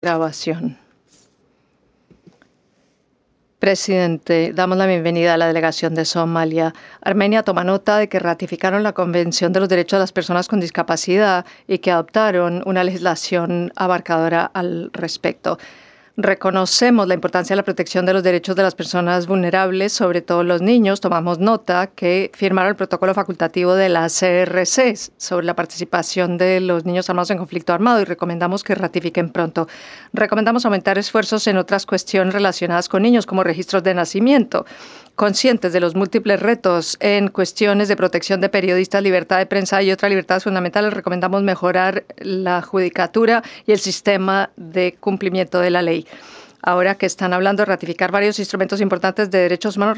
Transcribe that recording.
Grabación. Presidente, damos la bienvenida a la delegación de Somalia. Armenia toma nota de que ratificaron la Convención de los Derechos de las Personas con Discapacidad y que adoptaron una legislación abarcadora al respecto. Reconocemos la importancia de la protección de los derechos de las personas vulnerables, sobre todo los niños. Tomamos nota que firmaron el protocolo facultativo de la CRC sobre la participación de los niños armados en conflicto armado y recomendamos que ratifiquen pronto. Recomendamos aumentar esfuerzos en otras cuestiones relacionadas con niños, como registros de nacimiento. Conscientes de los múltiples retos en cuestiones de protección de periodistas, libertad de prensa y otras libertades fundamentales, recomendamos mejorar la judicatura y el sistema de cumplimiento de la ley. Ahora que están hablando de ratificar varios instrumentos importantes de derechos humanos,